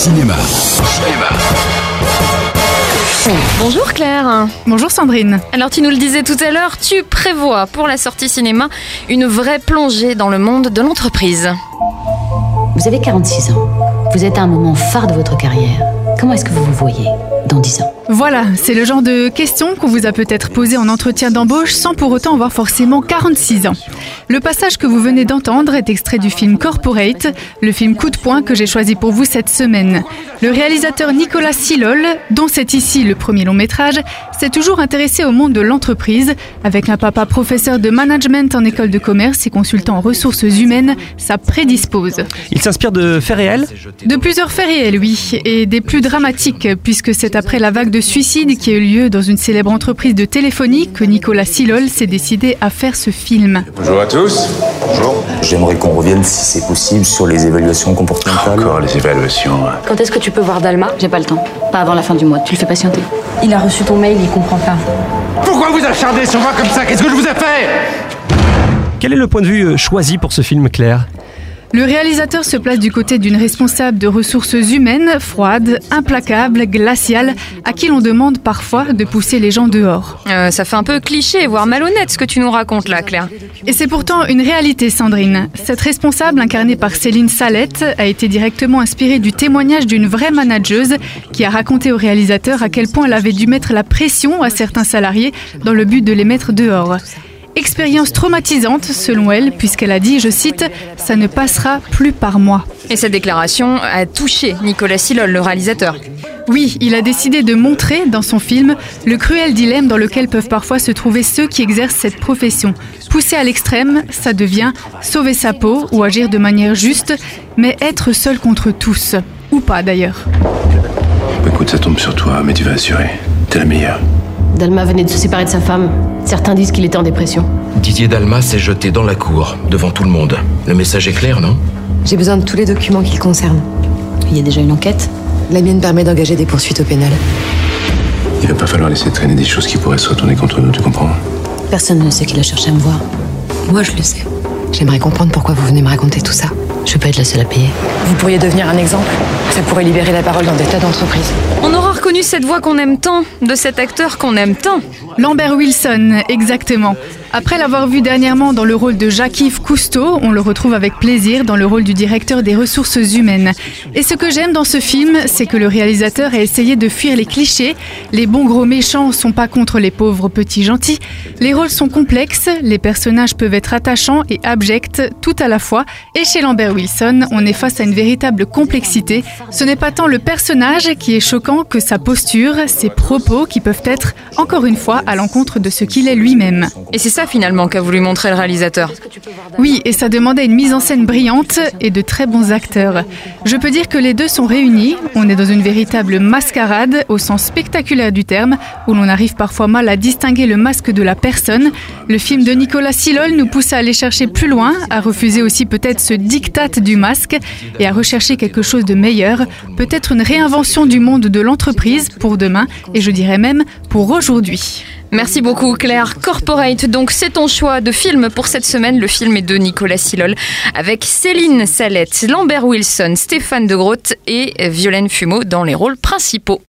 Cinéma. Bonjour Claire. Bonjour Sandrine. Alors tu nous le disais tout à l'heure, tu prévois pour la sortie cinéma une vraie plongée dans le monde de l'entreprise. Vous avez 46 ans. Vous êtes à un moment phare de votre carrière. Comment est-ce que vous vous voyez dans 10 ans ? Voilà, c'est le genre de questions qu'on vous a peut-être posées en entretien d'embauche sans pour autant avoir forcément 46 ans. Le passage que vous venez d'entendre est extrait du film Corporate, le film coup de poing que j'ai choisi pour vous cette semaine. Le réalisateur Nicolas Silol, dont c'est ici le premier long métrage, s'est toujours intéressé au monde de l'entreprise. Avec un papa professeur de management en école de commerce et consultant en ressources humaines, ça prédispose. Il s'inspire de faits réels ? De plusieurs faits réels, oui, et des plus dramatiques, puisque c'est après la vague de suicides qui a eu lieu dans une célèbre entreprise de téléphonie que Nicolas Silol s'est décidé à faire ce film. Bonjour à tous. Bonjour. J'aimerais qu'on revienne, si c'est possible, sur les évaluations comportementales. Encore les évaluations. Quand est-ce que tu peux voir Dalma ? J'ai pas le temps. Pas avant la fin du mois. Tu le fais patienter. Il a reçu ton mail, il comprend pas. Pourquoi vous acharnez sur moi comme ça ? Qu'est-ce que je vous ai fait ? Quel est le point de vue choisi pour ce film, Claire ? Le réalisateur se place du côté d'une responsable de ressources humaines, froide, implacable, glaciale, à qui l'on demande parfois de pousser les gens dehors. Ça fait un peu cliché, voire malhonnête ce que tu nous racontes là, Claire. Et c'est pourtant une réalité, Sandrine. Cette responsable, incarnée par Céline Salette, a été directement inspirée du témoignage d'une vraie manageuse qui a raconté au réalisateur à quel point elle avait dû mettre la pression à certains salariés dans le but de les mettre dehors. Expérience traumatisante, selon elle, puisqu'elle a dit, je cite, « Ça ne passera plus par moi ». Et cette déclaration a touché Nicolas Silol, le réalisateur. Oui, il a décidé de montrer, dans son film, le cruel dilemme dans lequel peuvent parfois se trouver ceux qui exercent cette profession. Pousser à l'extrême, ça devient sauver sa peau ou agir de manière juste, mais être seul contre tous. Ou pas, d'ailleurs. Écoute, ça tombe sur toi, mais tu vas assurer. T'es la meilleure. Dalma venait de se séparer de sa femme. Certains disent qu'il était en dépression. Didier Dalma s'est jeté dans la cour, devant tout le monde. Le message est clair, non ? J'ai besoin de tous les documents qui le concernent. Il y a déjà une enquête. La mienne permet d'engager des poursuites au pénal. Il va pas falloir laisser traîner des choses qui pourraient se retourner contre nous, tu comprends ? Personne ne sait qu'il a cherché à me voir. Moi, je le sais. J'aimerais comprendre pourquoi vous venez me raconter tout ça. Je peux être la seule à payer. Vous pourriez devenir un exemple. Ça pourrait libérer la parole dans des tas d'entreprises. On aura reconnu cette voix qu'on aime tant, de cet acteur qu'on aime tant. Lambert Wilson, exactement. Après l'avoir vu dernièrement dans le rôle de Jacques-Yves Cousteau, on le retrouve avec plaisir dans le rôle du directeur des ressources humaines. Et ce que j'aime dans ce film, c'est que le réalisateur a essayé de fuir les clichés. Les bons gros méchants sont pas contre les pauvres petits gentils. Les rôles sont complexes, les personnages peuvent être attachants et abjects tout à la fois. Et chez Lambert Wilson, on est face à une véritable complexité. Ce n'est pas tant le personnage qui est choquant que sa posture, ses propos qui peuvent être, encore une fois, à l'encontre de ce qu'il est lui-même. Et c'est ça finalement qu'a voulu montrer le réalisateur. Oui, et ça demandait une mise en scène brillante et de très bons acteurs. Je peux dire que les deux sont réunis. On est dans une véritable mascarade, au sens spectaculaire du terme, où l'on arrive parfois mal à distinguer le masque de la personne. Le film de Nicolas Silol nous pousse à aller chercher plus loin, à refuser aussi peut-être ce diktat du masque et à rechercher quelque chose de meilleur, peut-être une réinvention du monde de l'entreprise pour demain, et je dirais même pour aujourd'hui. Merci beaucoup Claire. Corporate, donc c'est ton choix de film pour cette semaine. Le film est de Nicolas Silol avec Céline Salette, Lambert Wilson, Stéphane De Groot et Violaine Fumeau dans les rôles principaux.